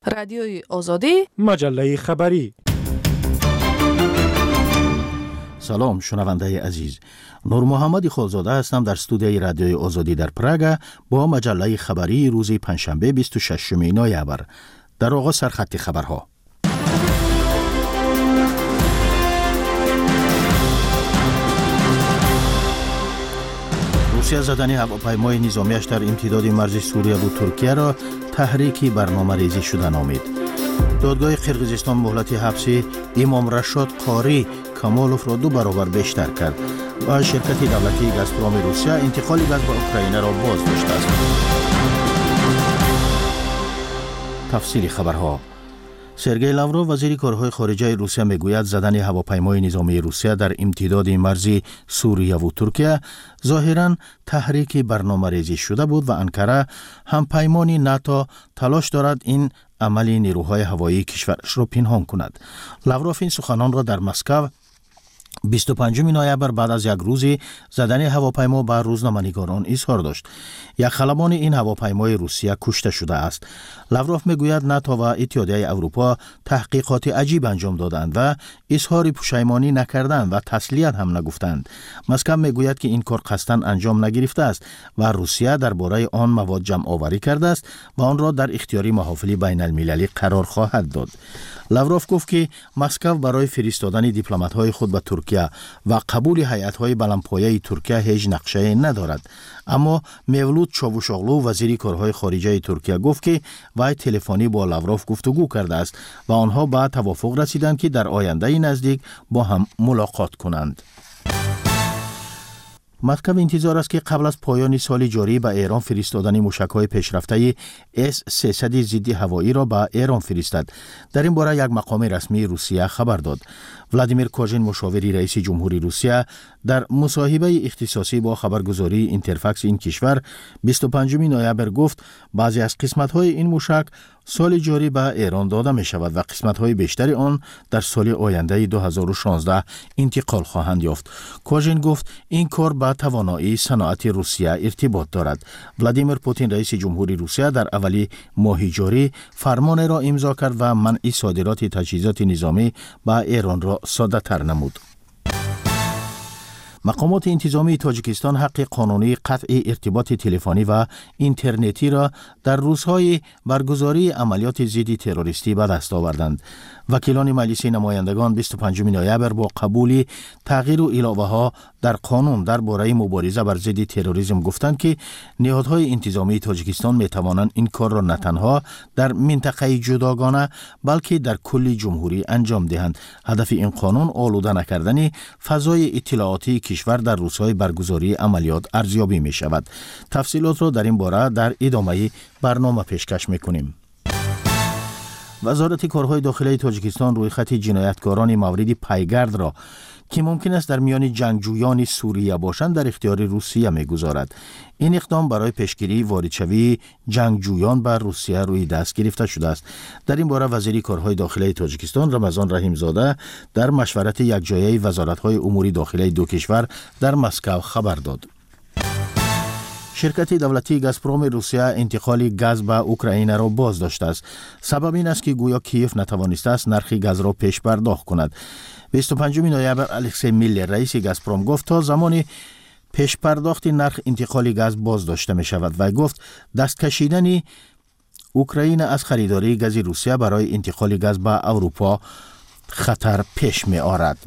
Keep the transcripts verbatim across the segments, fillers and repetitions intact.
رادیوی آزادی، مجله خبری. سلام شنونده عزیز، نور محمد خالزاده هستم در استودیوی رادیوی آزادی در پراگ با مجله خبری روز پنجشنبه بیست و ششم نوامبر. در آغاز سرخط خبرها. روسیه زدن هواپیمای نظامیش در امتداد مرز سوریه و ترکیه را تحریک برنامه‌ریزی شده نامید. دادگاه قرقیزستان مهلت حبسی امام رشاد قاری کمالوف را دو برابر بیشتر کرد و شرکت دولتی گازپروم روسیه انتقال گاز به اوکراین را باز داشته است. تفصیل خبرها. سرگئی لاوروف وزیر کارهای خارجه روسیه میگوید زدن هواپیمای نظامی روسیه در امتداد مرزی سوریه و ترکیه ظاهراً تحریک برنامه‌ریزی شده بود و انکره همپیمان ناتو تلاش دارد این عملی نیروهای هوایی کشورش را پنهان کند. لاوروف این سخنان را در مسکو بیست و پنجم نوامبر بعد از یک روزی زدن هواپیما به روزنامه‌نگاران اظهار داشت. یک خلبان این هواپیمای روسیه کشته شده است. لاوروف میگوید ناتو و اتحادیه اروپا تحقیقات عجیب انجام دادند و اظهار پشیمانی نکردند و تسلیت هم نگفتند. مسکو میگوید که این کار قصداً انجام نگرفته است و روسیه درباره آن مواد جمع آوری کرده است و آن را در اختیار محافل بین المللی قرار خواهد داد. لاوروف گفت که مسکو برای فرستادن دیپلمات‌های خود به ترکیه و قبول هیئت‌های بلندپایه ترکیه هیچ نقشه ندارد. اما مولود چاوشاغلو وزیر کارهای خارجه ترکیه گفت که وی تلفنی با لاوروف گفتگو کرده است و آنها به توافق رسیدند که در آینده نزدیک با هم ملاقات کنند. مسکو انتظار است که قبل از پایان سال جاری به ایران فرستادن موشک‌های پیشرفته اس سیصد ضد هوایی را به ایران فرستد. در این باره یک مقام رسمی روسیه خبر داد. ولادیمیر کوژین مشاور رئیس جمهوری روسیه در مصاحبه اختصاصی با خبرگزاری اینترفکس این کشور بیست و پنجم نوامبر گفت بعضی از قسمت‌های این موشک سال جاری به ایران داده می شود و قسمت‌های بیشتری آن در سال آینده دو هزار و شانزده انتقال خواهند یافت. کوژین گفت این کار با توانایی صنعت روسیه ارتباط دارد. ولادیمیر پوتین رئیس جمهوری روسیه در اولی ماه جاری فرمان را امضا کرد و منع صادرات تجهیزات نظامی به ایران را ساده تر نمود. مقامات انتظامی تاجیکستان حق قانونی قطع ارتباط تلفنی و اینترنتی را در روزهای برگزاری عملیات ضد تروریستی به دست آوردند. وکیلان مجلس نمایندگان بیست و پنجم نوامبر با قبول تغییر و علاوه‌ها در قانون درباره مبارزه بر ضد تروریسم گفتند که نهادهای انتظامی تاجیکستان می توانند این کار را نه تنها در منطقه جداگانه بلکه در کل جمهوری انجام دهند. هدف این قانون آلوده نکردن فضای اطلاعاتی کشور در روزهای برگزاری عملیات ارزیابی می شود. تفصیلات را در این باره در ادامه برنامه پیشکش می کنیم. وزارت کارهای داخلی تاجیکستان روی خط جنایتکاران مورد پیگرد را که ممکن است در میان جنگجویان سوریه باشند در اختیار روسیه می‌گذارد. این اقدام برای پیشگیری واردشوی جنگجویان بر روسیه روی دست گرفته شده است. در این باره وزیر کارهای داخلی تاجیکستان رمضان رحیمزاده در مشورت یکجایی وزارت‌های امور داخلی دو کشور در مسکو خبر داد. شرکت دولتی گازپروم روسیه انتقال گاز به اوکراین را باز داشته است. سبب این است که گویا کیف نتوانسته است نرخ گاز را پیش پرداخت کند. بیست و پنجم نوامبر الکسی میلر رئیس گازپروم گفت تا زمانی پیش پرداخت نرخ انتقال گاز باز داشته می شود و گفت دست کشیدن اوکراین از خریداری گاز روسیه برای انتقال گاز به اروپا خطر پیش می آورد.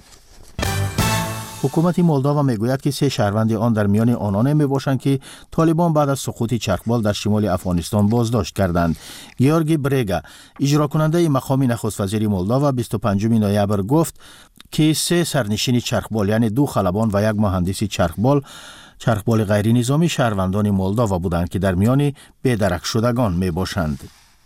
حکومت مولداوا میگوید که سه شهروند آن در میان آنان میباشند که طالبان بعد از سقوط چرخبال در شمال افغانستان بازداشت کردند. گیورگی برگا اجرا کننده مقام نخست وزیر مولداوا بیست و پنجم نوامبر گفت که سه سرنشین چرخبال یعنی دو خلبان و یک مهندس چرخبال چرخبال غیر نظامی شهروندان مولداوا بودند که در میان بی‌درک شدگان میباشند.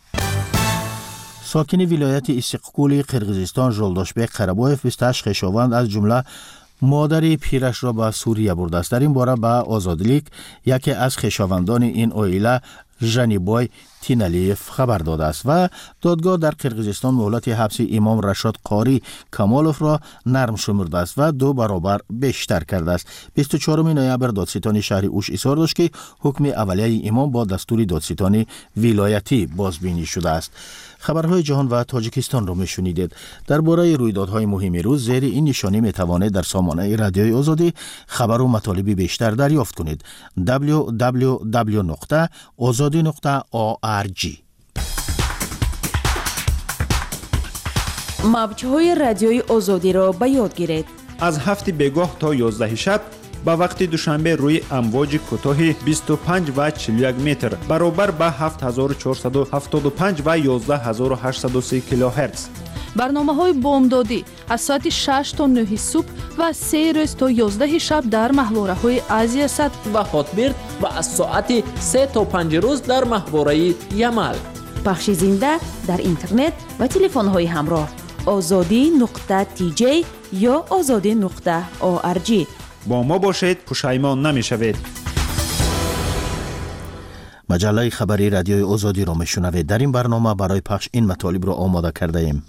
ساکن ولایت استقلال قرقیزستان ژولداشبک قره‌بایف بیست و هشت خویشاوند از جمله مادر پیرش را به سوریه برده است. در این باره به آزادلیک یکی از خویشاوندان این عائله ژنیبای تینالیف خبر داده است و دادگاه در قرقیزستان مهلت حبس امام رشاد قاری کمالوف را نرم شمرده است و دو برابر بیشتر کرده است. بیست و چهارم نوامبر دادستان شهر اوش اصرار داشت که حکم اولیه امام با دستور دادستان ولایتی بازبینی شده است. خبرهای جهان و تاجیکستان را میشنیدید. درباره رویدادهای مهم روز زیر این نشانی میتوانید در سامانه رادیوی آزادی خبر و مطالب بیشتر دریافت کنید. دبلیو دبلیو دبلیو نقطه آزادی نقطه او آر جی. موجهای رادیوی آزادی را به یاد گیرید. از هفت بگاه تا یازده شب با وقت دوشنبه روی امواج کوتاه بیست و پنج و چهل و یک متر برابر با هفت هزار و چهارصد و هفتاد و پنج و یازده هزار و هشتصد و سی کیلوهرتز. برنامه های بامدادی از ساعت شش تا نه صبح و سه روز تا یازده شب در محوره های آسیا صد و هاتبرد و از ساعت سه تا پنج روز در محوره یمل. پخش زنده در اینترنت و تلفن های همراه آزادی نقطه تی جی یا آزادی نقطه او آر جی. با ما باشید، پشیمان نمیشوید. مجله خبری رادیوی آزادی را میشنوید. در این برنامه برای پخش این مطالب را آماده کرده ایم.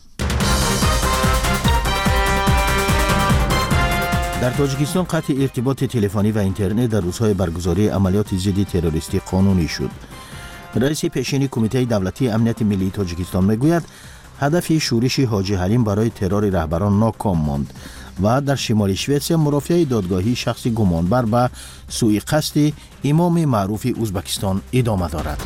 در تاجیکستان قطع ارتباط تلفنی و اینترنت در روزهای برگزاری عملیات ضد تروریستی قانونی شد. رئیس پیشین کمیته دولتی امنیت ملی تاجیکستان میگوید هدف شورش حاجی حلیم برای ترور رهبران ناکام ماند و در شمال شوئدسیا مرافعه دادگاهی شخصی گمانبر به سوء قصد امام معروف ازبکستان ادامه دارد.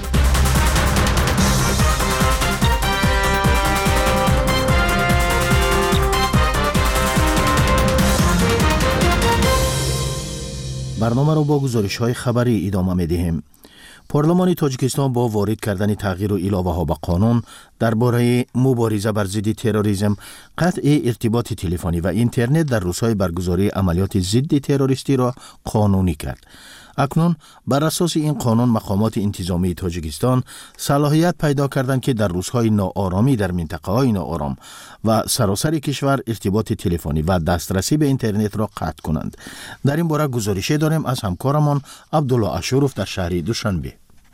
برنامه را با گزارش‌های خبری ادامه می‌دهیم. پارلمان تاجیکستان با وارد کردن تغییر و علاوه‌ها به قانون درباره مبارزه بر ضد تروریسم، قطع ارتباط تلفنی و اینترنت در روزهای برگزاری عملیات ضد تروریستی را قانونی کرد. اکنون بر اساس این قانون مقامات انتظامی تاجیکستان صلاحیت پیدا کردند که در روزهای ناآرامی در منطقه‌های ناآرام و سراسر کشور ارتباط تلفنی و دسترسی به اینترنت را قطع کنند. در این باره گزارشی داریم از همکارمان عبدالله اشوروف در شهر دوشنبه.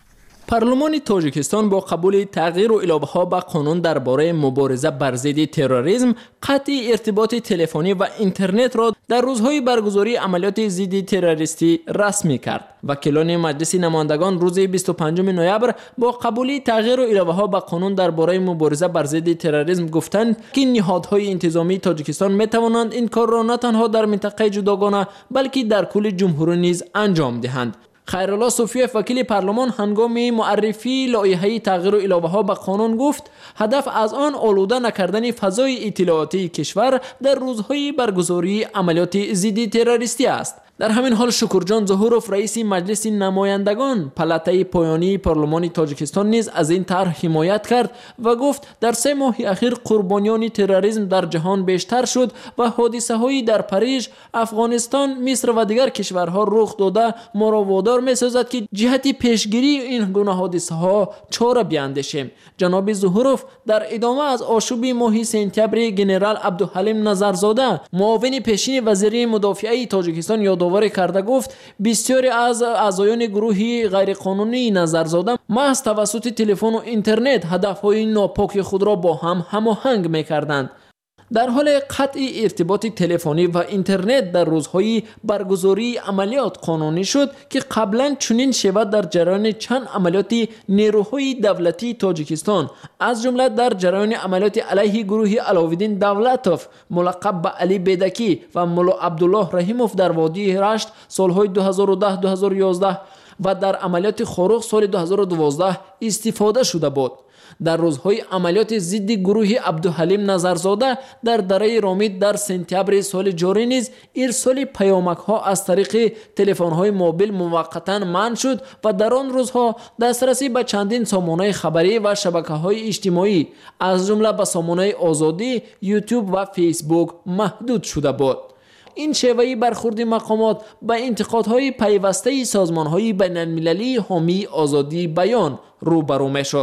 پارلمان تاجیکستان با قبول تغییر و اضافه‌ها به قانون درباره مبارزه بر ضد تروریسم، قطع ارتباط تلفنی و اینترنت را در روزهای برگزاری عملیات ضد تروریستی رسمی کرد. وکیلان مجلس نمایندگان روز بیست و پنجم نوامبر با قبول تغییر و اضافه‌ها به قانون درباره مبارزه بر ضد تروریسم گفتند که نهادهای انتظامی تاجیکستان می‌توانند این کار را نه تنها در منطقه جداگانه بلکه در کل جمهوری نیز انجام دهند. خیرالله صوفیف وکیل پارلمان هنگام معرفی لایحه تغییر و اضافه‌ها به قانون گفت هدف از آن آلوده نکردن فضای اطلاعاتی کشور در روزهای برگزاری عملیات ضد تروریستی است. در همین حال شکرجان ظهوروف رئیس مجلس نمایندگان پلاتای پایانی پارلمان تاجیکستان نیز از این طرح حمایت کرد و گفت در سه ماه اخیر قربانیان تروریسم در جهان بیشتر شد و حادثه هایی در پاریژ، افغانستان، مصر و دیگر کشورها رخ داده ما را وادار می‌سازد که جهت پیشگیری این گونه حادثه ها چاره بیاندیشیم. جناب ظهوروف در ادامه از آشوب ماه سپتامبر جنرال عبدالحلیم نظرزاده معاون پیشین وزیر مدافعه تاجیکستان یادآوری کرده گفت بسیاری از اعضایان گروه غیرقانونی نظرزاده محض توسط تلفن و اینترنت هدفهای ناپاک خود را با هم هماهنگ می‌کردند. در حال قطع ارتباط تلفنی و اینترنت در روزهای برگزاری عملیات قانونی شد که قبلا چنین شود در جریان چند عملیات نیروهای دولتی تاجیکستان از جمله در جریان عملیات علیه گروه علاوالدین دولتوف ملقب به علی بیدکی و مولا عبدالله رحیموف در وادی رشت سالهای دو هزار و ده دو هزار و یازده و در عملیات خاروق سال دو هزار و دوازده استفاده شده بود. در روزهای عملیات ضد گروه عبدالحلیم نظرزاده در دره رامید در سپتامبر سال جاری نیز ارسال پیامک ها از طریق تلفن های موبیل موقتا منع شد و در آن روزها دسترسی به چندین سامانه خبری و شبکه های اجتماعی از جمله به سامانه آزادی، یوتیوب و فیسبوک محدود شده بود. این شیوه برخورد مقامات به انتقادهای پیوسته سازمانهای بین‌المللی حامی آزادی بیان روبرو می‌شد.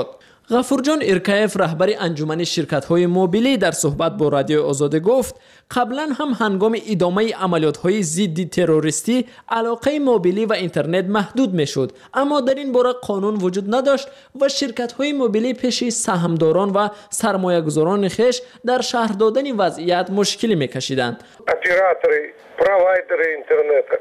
غفورجان ارکایف رهبر انجمن شرکت‌های موبیلی در صحبت با رادیو آزادی گفت قبلا هم هنگام ادامه عملیات‌های ضد تروریستی علاقه موبیلی و اینترنت محدود می‌شد، اما در این باره قانون وجود نداشت و شرکت‌های موبیلی پیش سهامداران و سرمایه‌گذاران خویش در شرح دادن وضعیت مشکلی می‌کشیدند. Операторы, провайдеры интернета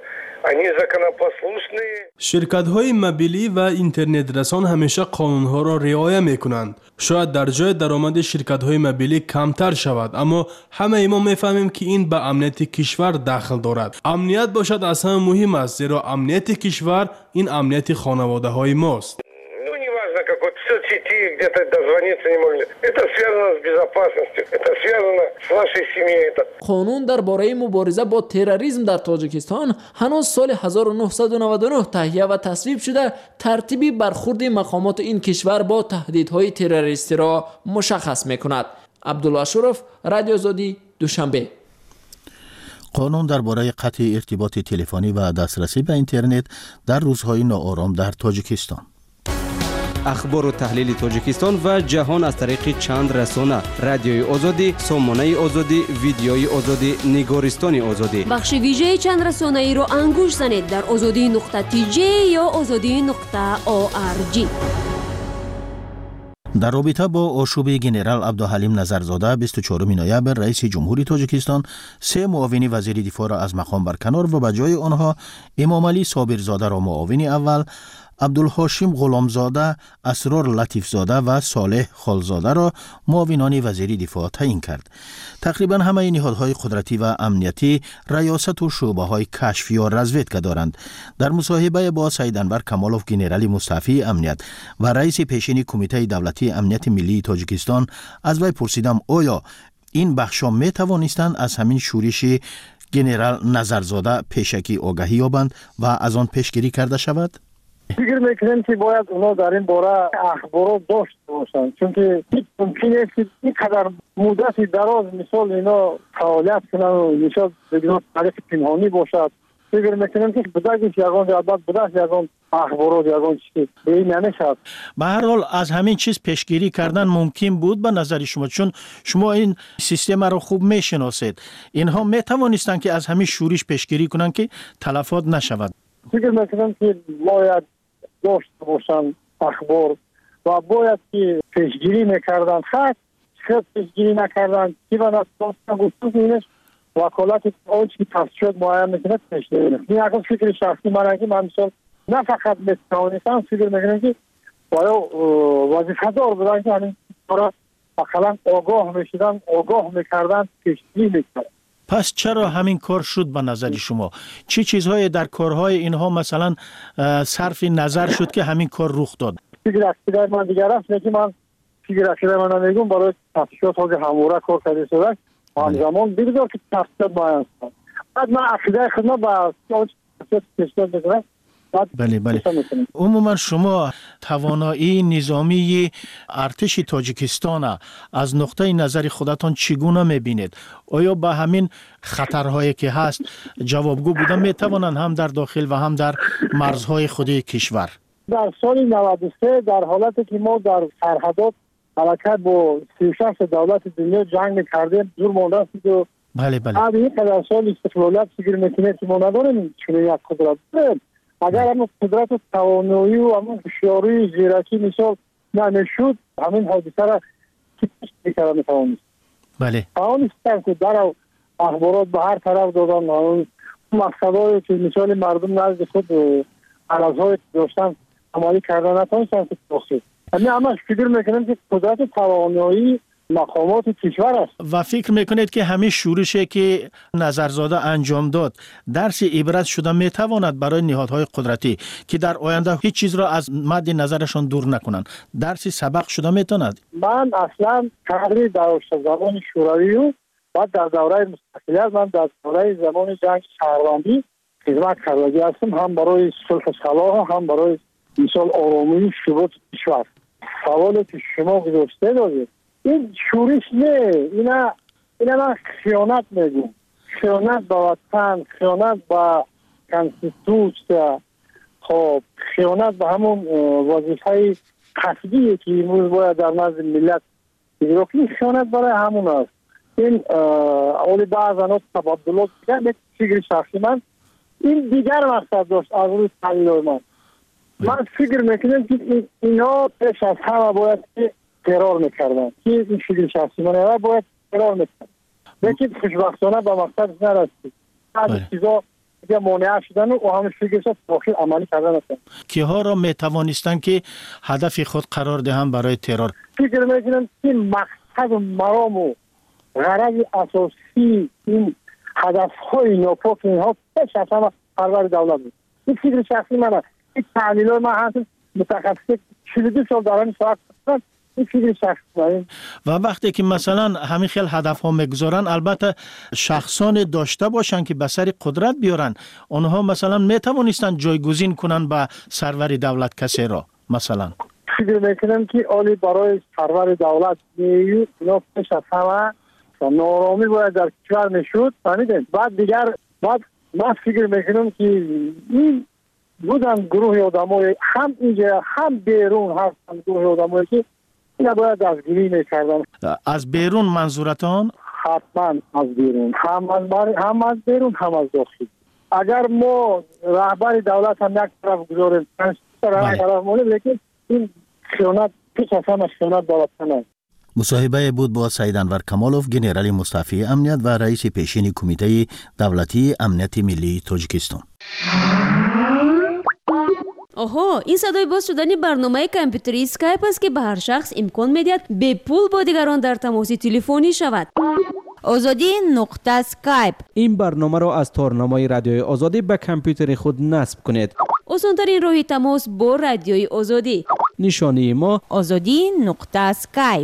شرکت های موبیلی و اینترنت رسان همیشه قانون ها را رعایت می کنند. شاید در جای درآمد شرکت های موبیلی کمتر شود، اما همه ما می فهمیم که این به امنیت کشور دخل دارد. امنیت باشد از همه مهم است، زیرا امنیت کشور این امنیت خانواده های ماست. как вот в соцсети где-то дозвониться не могли. Это связано с безопасностью, это связано с нашей семьей. Это... قانون درباره مبارزه با تروریسم در تاجیکستان هنوز سال هزار و نهصد و نود و نه تهیه و تصویب شده ترتیبی برخورد مقامات این کشور با تهدیدهای تروریستی را مشخص می‌کند. عبدالله شرف، رادیو آزادی، دوشنبه. قانون درباره قطع ارتباط تلفنی و دسترسی به اینترنت در روزهای ناآرام در تاجیکستان. اخبار و تحلیل تاجیکستان و جهان از طریق چند رسانه: رادیوی آزادی، سامانه آزادی، ویدیوی آزادی، نگارستان آزادی. بخش ویژه چند رسانه ای را انگوش زنید در آزادی نقطه تی جی یا آزادی نقطه او آر جی. در رابطه با آشوب گنرال عبدالحلیم نظرزاده بیست و چهارم نوامبر رئیس جمهوری تاجیکستان سه معاون وزیر دفاع را از مقام برکنار و به جای آنها امام علی صابرزاده را معاون اول، عبدالحاشم غلامزاده، اسرار لطیفزاده و صالح خالزاده را معاونان وزیر دفاع تعیین کرد. تقریبا همه نهادهای قدرتی و امنیتی ریاست و شعبه‌های کشف یا رزویدکا دارند. در مصاحبه با سید انور کمالوف گنرال مستعفی امنیت و رئیس پیشین کمیته دولتی امنیت ملی تاجیکستان از وی پرسیدم آیا این بخشا می توانستند از همین شورش گنرال نظرزاده پیشکی آگاهی یابند و از آن پیشگیری کرده شود؟ فکر میکنم که باید اونا در این باره اخبارات داشت باشند، چون که ممکن است که اینقدر مدت دراز مثال اینا فعالیت کنن و مثال بگیرن طریق پنهانی باشد. فکر میکنم که بدهش یگان جواب بدهش یگان اخبارات یگان چیزی به این نمیشد. به هر حال از همین چیز پیشگیری کردن ممکن بود به نظر شما، چون شما این سیستم رو خوب میشناسید. اینها میتوانستند که از همین شورش پیشگیری کنند که تلفات نشود. فکر میکنم که باید داشت باشن اخبار و باید که پیشگیری میکردن. خط خط پیشگیری نکردن که من از داستان گفتم که اینش وکالت آنچه که تصفیات معین میکنه پیشگیری نکنه. این اگر فکر شخصی من اگه من مثال نه فقط میتوانستم فکر میکنم که باید وظیفه دار بودن که همین کارا اقلا آگاه میشدن، آگاه میکردن، پیشگیری میکردن. پس چرا همین کار شد به نظر شما؟ چه چیزهای در کارهای اینها مثلا صرف نظر شد که همین کار رخ داد؟ فکر اکیده من دیگر است که من فکر اکیده من نمیگم برای تفتیشات های همواره کار کرده شده همزمان بگذار که تفتیشات باید است. بعد من اکیده خدمت با تفتیشات تفتیشات بکنم. بله بله. عموما شما توانایی نظامی ارتش تاجیکستان از نقطه نظر خودتان چگونه میبینید؟ آیا با همین خطرهایی که هست جوابگو بودن میتوانند هم در داخل و هم در مرزهای خود کشور؟ در سال نود و سه در حالتی که ما در سرحدات حرکت با سی و شش دولت دنیا جنگ میکردیم دور مانده است و بله بله. بعد این قدر سال استقلالیت فکر میکنید که ما نداریم چون یک قدرت داریم. اگر همون قدرت و توانایی و همون هوشیاری زیرکی مثال نمیشد همین حادثه را کیش میکرد میتوانست. بله. توانستن که در اخبارات به هر طرف دادن اون مقصدهایی که مثال مردم نزد خود عرضهای داشتن عملی کردن نتوانستن که توصیف. همین همش فکر میکنم که قدرت و توانایی مقامات کشور است. و فکر میکنید که همین شورشی که نظرزاده انجام داد درس عبرت شده میتواند برای نهادهای قدرتی که در آینده هیچ چیز را از مد نظرشان دور نکنند درس سبق شده میتواند؟ من اصلا تقریبا در زمان شوروی و بعد در دوره مستقلیت من در دوره زمان جنگ شهروندی خدمت کرده هستم، هم برای صلح و صلاح هم برای مثال آرامی ثبات کشور. سوالی که شما گذاشته دادید این شورش نه، اینا اینا من خیانت میگم، خیانت به وطن، خیانت به کنستیتوسیا، خب خیانت به همون وظیفه خاصیه که امروز باید در نزد ملت ایرانی خیانت برای همون است. این اولی بعض آنها تبادلات دیگر فکر شخصی من این دیگر مقصد داشت از روی تحلیل من. من فکر میکنم که اینا پیش از همه باید که ترور میکردن که این فکر شخصی من باید ترور میکردن لیکن خوشبختانه به مقصد نرسید. بعضی چیزا دیگه مانع شدن و همه فکرش داخل عملی کردن هستن. کیها را میتوانستند که هدف خود قرار دهند برای ترور؟ فکر میکنم که مقصد و مرام و غرض اساسی این هدفهای ناپاک اینها پیش از همه پرور دولت بود. این فکر شخصی منه. این تحلیلات من هستم متخصص چهل و دو سال در این ساعت هستم. این فکر شخصی منه. و وقتی که مثلا همین خیل هدف ها میگذارن البته شخصان داشته باشن که به سر قدرت بیارن اونها مثلا میتوانستن جایگزین کنن به سرور دولت کسی را مثلا. فکر میکنم که آلی برای سرور دولت نیو اینا پیش از همه نارامی باید در کشور میشد فهمیدین. بعد دیگر بعد من فکر میکنم که این بودن گروه آدمای هم اینجا هم بیرون هستن گروه آدمایی که اینا باید دستگیری میکردن. از بیرون منظورتان؟ حتما از بیرون هم از, بر... هم از بیرون هم از داخل. اگر ما رهبر دولت هم یک طرف گذاریم طرف طرف مونه لیکن این خیانت پیش از همه خیانت دولتان است. مصاحبه بود با سید انور کمالوف گنرال مستعفی امنیت و رئیس پیشین کمیته دولتی امنیت ملی تاجیکستان. آها این صدای باز شدن برنامه کامپیوتری اسکایپ است که به هر شخص امکان میدهد به پول با دیگران در تماس تلفنی شود. آزادی نقطه اسکایپ. این برنامه را از تارنمای رادیوی آزادی به کامپیوتر خود نصب کنید. آسان‌ترین راه تماس با رادیوی آزادی. نشانی ما آزادی نقطه اسکایپ.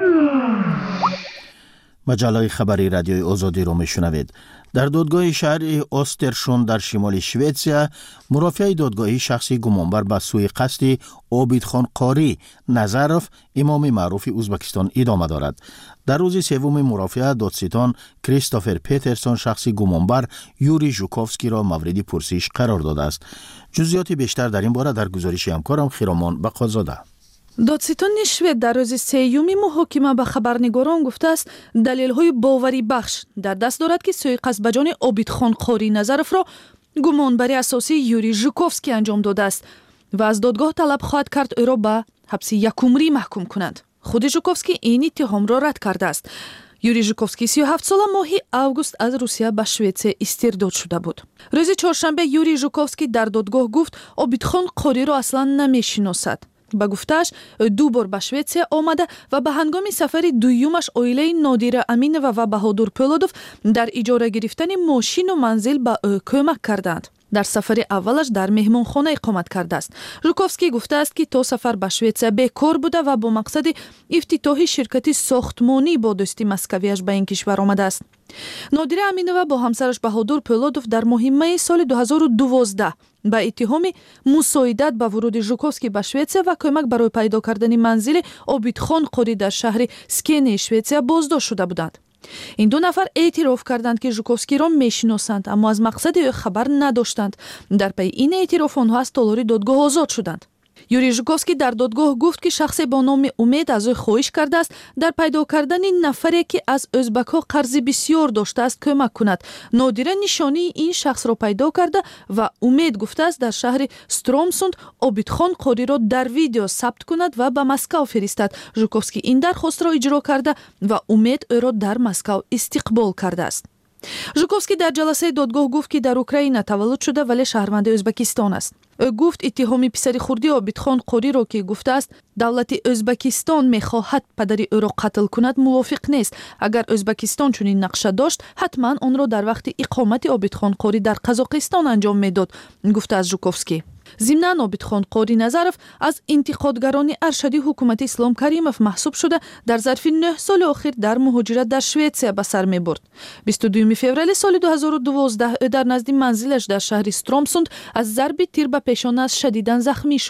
مجله خبری رادیوی آزادی رو میشنوید. در دادگاه شهر اوسترشوند در شمال شویتزیا مرافع دادگاهی شخصی گمانبر به سوی قصد عابدخان قاری نظرف امام معروف ازبکستان ادامه دارد. در روز سوم مرافعه دادستان کریستوفر پیترسون شخصی گمانبر یوری ژوکوفسکی را مورد پرسش قرار داده است. جزئیات بیشتر در این باره در گزارش همکارم خیرامان بقازاده. دادستان شوید در روز سیوم محاکمه به خبرنگاران گفته است دلیل‌های باوری بخش در دست دارد که سوءقصد به جان عابدخان قاری نظرف را گمانبری اساسی یوری ژوکوفسکی انجام داده است و از دادگاه طلب خواهد کرد او را به حبس یک عمری محکوم کنند. خود ژوکوفسکی این اتهام را رد کرده است. یوری ژوکوفسکی سی و هفت ساله ماهی اوگوست از روسیه به شویتزیا استرداد شده بود. روز چهارشنبه یوری ژوکوفسکی در دادگاه گفت عابدخان قاری را اصلا نمی‌شناسد. با گفتش دو بار به شویتزیا آمده و به هنگام سفر دویمش عائله نادیر امینова و بهادر پولودوف در اجاره گرفتن ماشین و منزل به او کمک کردند. در سفر اولش در مهمانخانه اقامت کرده است. ژوکوفسکی گفته است که تا سفر به شویتزیا بیکار بوده و با مقصد افتتاح شرکتی ساختمانی با دوستی مسکویش به این کشور آمده است. نادیر امینова با همسرش بهادر پولودوف در ماه می سال دو هزار و دوازده با اتهام مساعدت به ورود ژوکوفسکی به شویتزیا و کمک برای پیدا کردن منزل عابدخان قاری در شهر سکین شویتزیا بازداشت شده بودند. این دو نفر اعتراف کردند که ژوکوفسکی را میشناسند اما از مقصد او خبر نداشتند. در پی این اعتراف آنها از تالار دادگاه آزاد شدند. یوری ژوکوفسکی در دادگاه گفت که شخصی با نام امید از او خواهش کرده است در پیدا کردن نفری که از ازبک‌ها قرض بسیار داشته است کمک کند. نادیره نشانی این شخص را پیدا کرده و امید گفته است در شهر سترومسوند عابدخان قاری را در ویدیو ثبت کند و به مسکو فرستد. ژوکوفسکی این درخواست را اجرا کرده و امید او را در مسکو استقبال کرده است. ژوکوفسکی در جلسه دادگاه گفت که در اوکراین تولد شده ولی شهروند ازبکستان است. او گفت اتهام پسر خردی عابدخان قاری را که گفته است دولت ازبکستان میخواهد پدر او را قتل کند موافق نیست. اگر ازبکستان چنین نقشه داشت حتما آن را در وقت اقامت عابدخان قاری در قزاقستان انجام میداد، گفته از ژوکوفسکی. ضمناً عابدخان قاری نظرف از انتقادگران ارشدی حکومت اسلام کریمов محسوب شده در ظرف نه سال اخیر در مهاجرت در شویتزیا به سر میبرد. بیست و دوم فوریه سال دو هزار و دوازده در نزد منزلش در شهر سترومسوند از ضرب تیر به پیشانه‌اش شدیداً زخمی شد.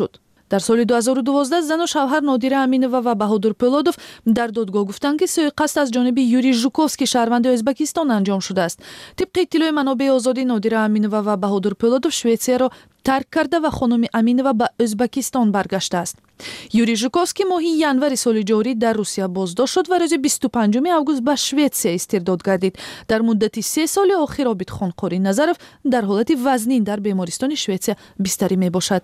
در سال دو هزار و دوازده زن و شوهر نادیره امینова و بهادر پولادوف در دادگاه گفتند که سوءقصد از جانب یوری ژوکوفسکی شهروند ازبکستان انجام شده است. طبق اطلاع منابع آزادی نادیره امینova و بهادر پولادوف شویتسیا را ترک کرده و خانم امینova به ازبکستان برگشته است. یوری ژوکوفسکی ماهی ینور سال جاری در روسیه بازداشت شد و روز بیست و پنجم آگوست به شویتسیا استرداد گردید. در مدت سه سال آخر عابدخان قاری نظرف در حالت وزنین در بیمارستان شویتسیا بستری می باشد.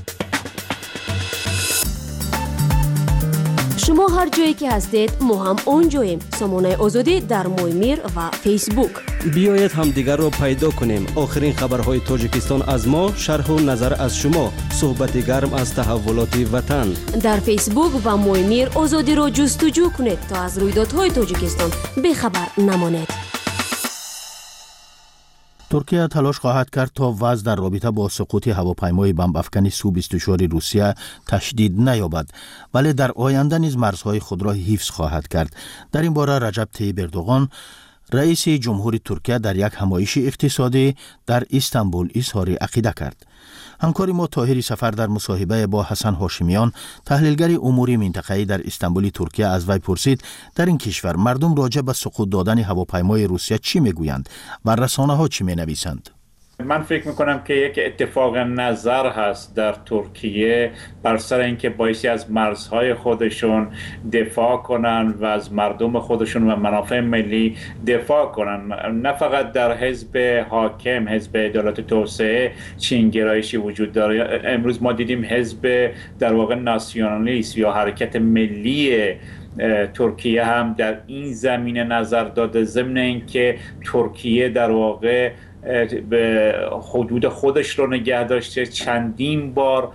شما هر جایی که هستید ما هم اونجاییم. سامانه آزادی در مویمیر و فیسبوک. بیایید هم دیگر رو پیدا کنیم. آخرین خبرهای تاجیکستان از ما، شرح و نظر از شما، صحبت گرم از تحولات وطن. در فیسبوک و مویمیر آزادی رو جستجو کنید تا از رویدادهای تاجیکستان بخبر نمانید. ترکیه تلاش خواهد کرد تا وضع در رابطه با سقوط هواپیمای بمب افکن سو بیست و چهار روسیه تشدید نیابد، ولی در آینده نیز مرزهای خود را حفظ خواهد کرد. در این باره رجب طیب اردوغان رئیس جمهوری ترکیه در یک همایش اقتصادی در استانبول اظهار عقیده کرد. همکار ما طاهری سفر در مصاحبه با حسن هاشمیان تحلیلگر امور منطقه‌ای در استانبول ترکیه از وی پرسید در این کشور مردم راجع به سقوط دادن هواپیمای روسیه چی میگویند و رسانه‌ها چی مینویسند؟ من فکر میکنم که یک اتفاق نظر هست در ترکیه بر سر اینکه بایستی از مرزهای خودشون دفاع کنن و از مردم خودشون و منافع ملی دفاع کنن. نه فقط در حزب حاکم، حزب عدالت و توسعه چین گرایشی وجود داره. امروز ما دیدیم حزب در واقع ناسیونالیست یا حرکت ملی ترکیه هم در این زمینه نظر داده، ضمن اینکه ترکیه در واقع به حدود خودش رو نگه داشته، چندین بار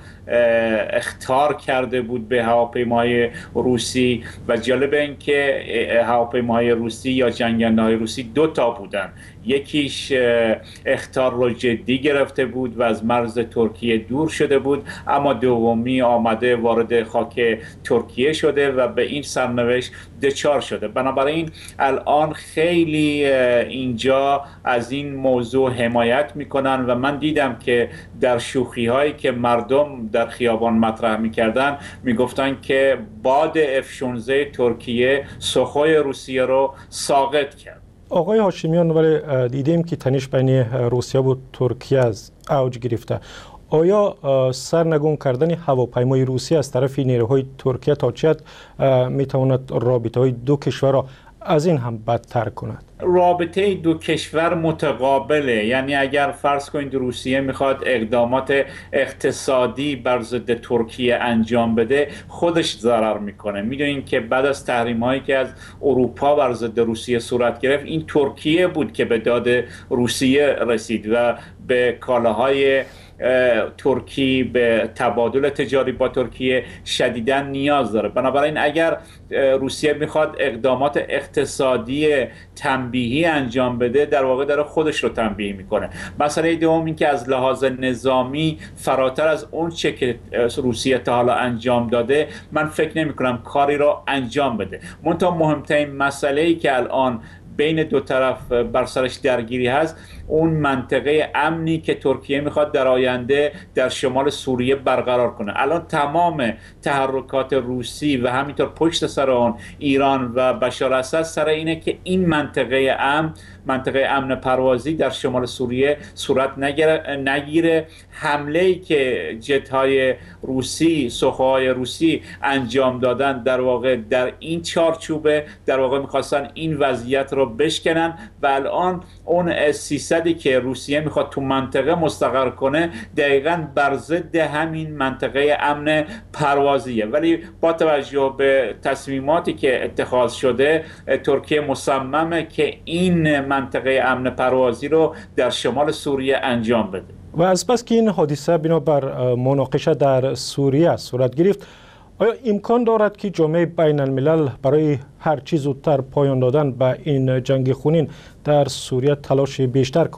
اخطار کرده بود به هواپیماهای روسی و جالب این که هواپیماهای روسی یا جنگنده‌های روسی دو تا بودن. یکیش اخطار رو جدی گرفته بود و از مرز ترکیه دور شده بود، اما دومی آمده وارد خاک ترکیه شده و به این سرنوشت دچار شده. بنابراین الان خیلی اینجا از این موضوع حمایت میکنن و من دیدم که در شوخی هایی که مردم در خیابان مطرح میکردن میگفتن که باد اف شانزده ترکیه سخوی روسیه رو ساقط کرد. آقای هاشمیان، ولی دیدیم که تنش بین روسیه و ترکیه از اوج گرفته. آیا سرنگون کردن هواپیمای روسیه از طرف نیروهای ترکیه تا چه حد میتواند رابطه های دو کشور را از این هم بدتر کند؟ رابطه دو کشور متقابله. یعنی اگر فرض کنید روسیه میخواد اقدامات اقتصادی بر ضد ترکیه انجام بده، خودش ضرر میکنه. میدونین که بعد از تحریم هایی که از اروپا بر ضد روسیه صورت گرفت، این ترکیه بود که به داد روسیه رسید و به کالاهای ترکی، به تبادل تجاری با ترکیه شدیداً نیاز داره. بنابراین اگر روسیه میخواد اقدامات اقتصادی تنبیهی انجام بده، در واقع داره خودش رو تنبیه میکنه. مسئله دوم این که از لحاظ نظامی فراتر از اون چه که روسیه تا حالا انجام داده، من فکر نمی کنم کاری رو انجام بده. منتها مهمترین مسئله‌ای که الان بین دو طرف بر سرش درگیری هست، اون منطقه امنی که ترکیه میخواد در آینده در شمال سوریه برقرار کنه. الان تمام تحرکات روسی و همینطور پشت سر آن ایران و بشار اسد سر اینه که این منطقه امن، منطقه امن پروازی در شمال سوریه صورت نگیره. نگیره. حمله‌ای که جت‌های روسی، سخوهای روسی انجام دادن در واقع در این چارچوبه، در واقع میخواستن این وضعیت رو بشکنن و الان اون سیصدی که روسیه میخواد تو منطقه مستقر کنه دقیقاً بر ضد همین منطقه امن پروازیه. ولی با توجه به تصمیماتی که اتخاذ شده، ترکیه مصممه که این منطقه امن پروازی رو در شمال سوریه انجام بده. و از پس که این حادثه بنابر مناقشه در سوریه صورت گرفت، آیا امکان دارد که جامعه بین الملل برای هر چیز زودتر پایان دادن به این جنگ خونین در سوریه تلاش بیشتر کند؟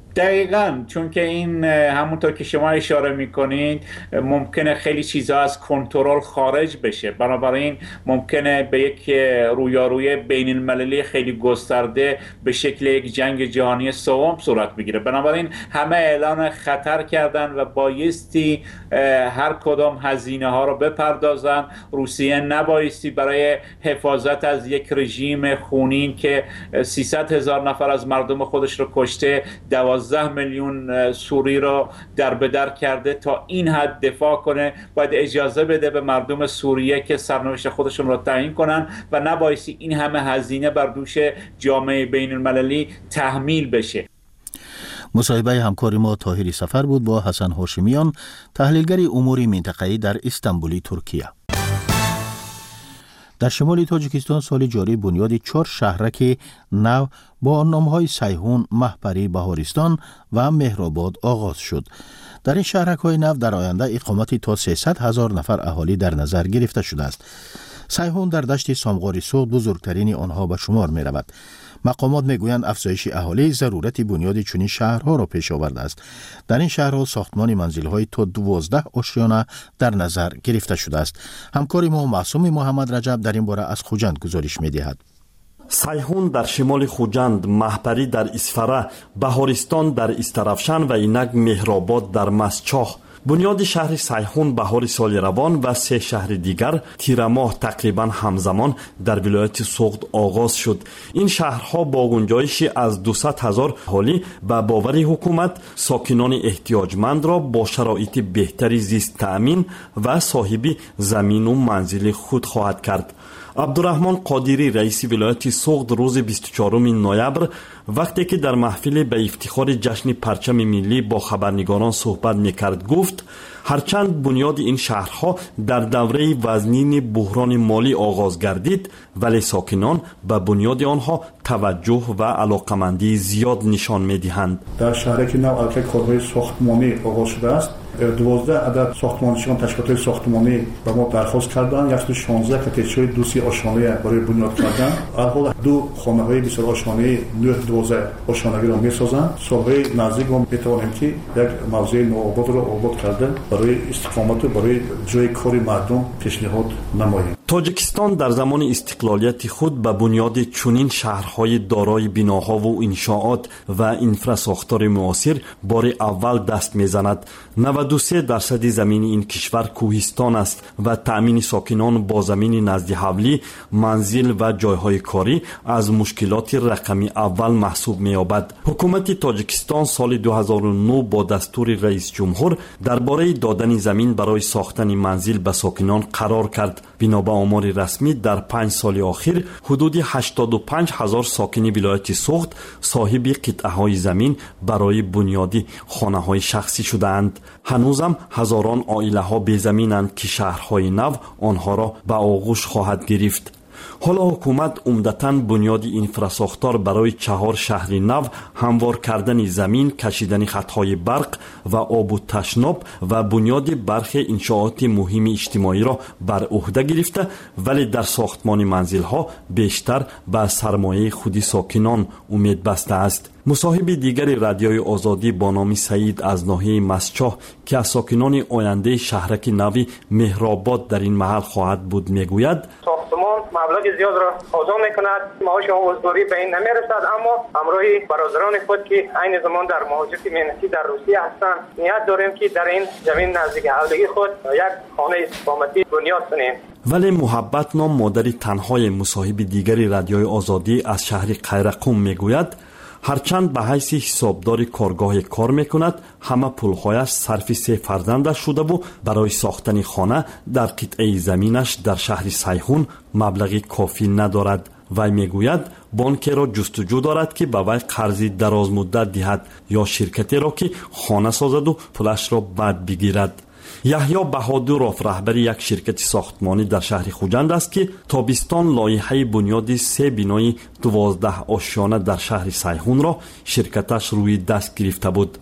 دقیقاً، چون که این همونطور که شما اشاره میکنید ممکنه خیلی چیزها از کنترل خارج بشه، بنابراین ممکنه به یک رویاروی بین المللی خیلی گسترده به شکل یک جنگ جهانی سوم صورت بگیره. بنابراین همه اعلان خطر کردن و بایستی هر کدام هزینه ها رو بپردازن. روسیه نبایستی برای حفاظت از یک رژیم خونین که سیصد هزار نفر از مردم خودش رو کشته، دوازده میلیون سوری رو در بدر کرده، تا این حد دفاع کنه. باید اجازه بده به مردم سوریه که سرنوشت خودشون رو تعیین کنن و نبایستی این همه هزینه بر دوش جامعه بین المللی تحمیل بشه. مصاحبه همکار ما طاهری سفر بود با حسن هاشمیان، تحلیلگر امور منطقه‌ای در استانبول، ترکیه. در شمال تاجیکستان سال جاری بنیاد چهار شهرک نو با نام‌های سیحون، مهپری، بهارستان و مهرآباد آغاز شد. در این شهرک‌های نو در آینده اقامتی تا سیصد هزار نفر اهالی در نظر گرفته شده است. سیحون در دشت سامغار سوخت بزرگترین آنها به شمار می رود. مقامات میگویند افزایش اهالی ضرورت بنیاد چنین شهرها را پیش آورده است. در این شهرها ساختمان منزل‌های تا دوازده آشیانه در نظر گرفته شده است. همکار ما معصوم محمد رجب در این باره از خوجند گزارش می‌دهد. سیحون در شمال خوجند، مهپری در اسفره، بهارستان در استرافشان و اینک مهرآباد در مسچاه. بنیاد شهر سیحون بهار سال روان و سه شهر دیگر تیر ماه تقریبا همزمان در ولایت سوغد آغاز شد. این شهرها با گنجایشی از دویست هزار اهالی به باور حکومت ساکنان احتیاجمند را با شرایط بهتری زیست تأمین و صاحب زمین و منزل خود خواهد کرد. عبدالرحمن قادری رئیس ولایت سوغد روز بیست و چهارم نوامبر وقتی که در محفل به افتخار جشن پرچم ملی با خبرنگاران صحبت میکرد گفت هرچند بنیاد این شهرها در دوره وزنین بحران مالی آغاز گردید، ولی ساکنان به بنیاد آنها توجه و علاقمندی زیاد نشان میدهند. در شهری که نو البته کارهای ساختمانی آغاز شده است، دوازده عدد ساختمانچیان تشکیلات ساختمانی به ما درخواست کردند، صد و شانزده کتیچهای دوسی آشانه برای بنیاد کردن. الحال دو خانه‌های بسیار آشانه نه دوازده آشانگی را می‌سازند. سالهای نزدیک ما می‌توانیم که یک موضع نوآباد را آباد کرده برای استقامت و برای جای کار مردم پیشنهاد نماییم. تاجیکستان در زمان استقلالیت خود به بنیاد چنین شهرهای دارای بناها و انشاءات و انفراساختار معاصر بار اول دست میزند. نود و سه درصد زمین این کشور کوهستان است و تأمین ساکنان با زمین نزد حولی، منزل و جایهای کاری از مشکلات رقمی اول محسوب می‌یابد. حکومت تاجیکستان سال دو هزار و نه با دستور رئیس جمهور درباره دادن زمین برای ساختن منزل به ساکنان قرار کرد. بنا به آمار رسمی در پنج سال اخیر حدود هشتاد و پنج هزار ساکن ولایت سوغد صاحب قطعه‌های زمین برای بنیاد خانه‌های شخصی شده‌اند. هنوزم هزاران عائله ها بی زمینند که شهرهای نو آنها را به آغوش خواهد گرفت. حالا حکومت عمدتاً بنیاد انفراساختار برای چهار شهر نو، هموار کردن زمین، کشیدن خطهای برق و آب و تشناب و بنیاد برخی انشاءات مهم اجتماعی را بر عهده گرفته، ولی در ساختمان منزل‌ها بیشتر به سرمایه خودی ساکنان امید بسته است. مصاحب دیگر رادیوی آزادی با نام سعید از ناحیه مسچاه که از ساکنان آینده شهرک نوی مهرآباد در این محل خواهد بود میگوید ساختمان مبلغ زیاد را آزاد میکند، معاش عضوی به این نمیرسد، اما همراه برادران خود که عین زمان در مهاجرت مهنتی در روسیه هستند نیت داریم که در این زمین نزدیک حولگی خود یک خانه استقامتی بنیاد کنیم. ولی محبت نام مادر تنهای مصاحب دیگری رادیوی آزادی از شهر قیرقوم میگوید هرچند به حیث حسابدار کارگاه کار میکند، همه پولهایش صرف سه فرزندش شده و برای ساختن خانه در قطعه زمینش در شهر سیحون مبلغی کافی ندارد. وی میگوید بانکی را جستجو دارد که به وی قرضی دراز مدت دهد یا شرکتی را که خانه سازد و پولش را بعد بگیرد. یحیی بهادرов رهبر یک شرکت ساختمانی در شهر خوجند است که تابستان لایحه بنیاد سه بینای دوازده آشیانه در شهر سیحون را شرکتش روی دست گرفته بود.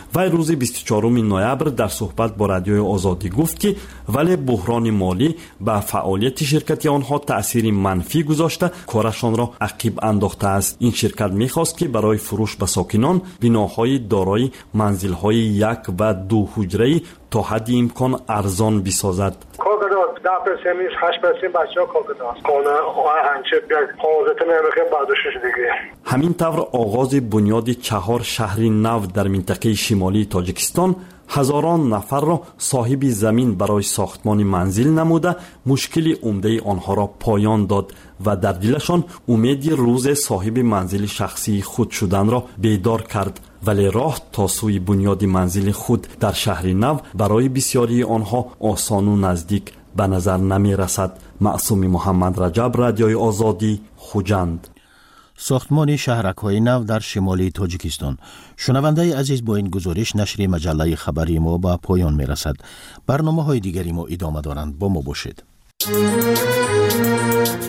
وی روز بیست و چهارم نوامبر در صحبت با رادیوی آزادی گفت که ولی بحران مالی به فعالیت شرکت آنها تأثیر منفی گذاشته کارشان را عقب انداخته است. این شرکت می‌خواست که برای فروش به ساکنان بناهای دارای منزل‌های یک و دو حجره تا حد امکان ارزان بسازد. ده درصد هشت درصد بچه‌ها کاکدا است. خانه هنچه بیاد حاضر نمیخوام بعدش دیگه. همین طور آغاز بنیاد چهار شهر نو در منطقه شمالی تاجیکستان هزاران نفر را صاحب زمین برای ساختمان منزل نموده مشکل عمده آنها را پایان داد و در دلشان امید روز صاحب منزل شخصی خود شدن را بیدار کرد. ولی راه تا سوی بنیاد منزل خود در شهر نو برای بسیاری آنها آسان و نزدیک به نظر نمی رسد. معصوم محمد رجب، رادیوی آزادی، خوجند. ساختمان شهرک‌های نو در شمالی تاجیکستان. شنونده عزیز، با این گزارش نشر مجله خبری ما به پایان می رسد. برنامه های دیگری ما ادامه دارند. با ما باشید.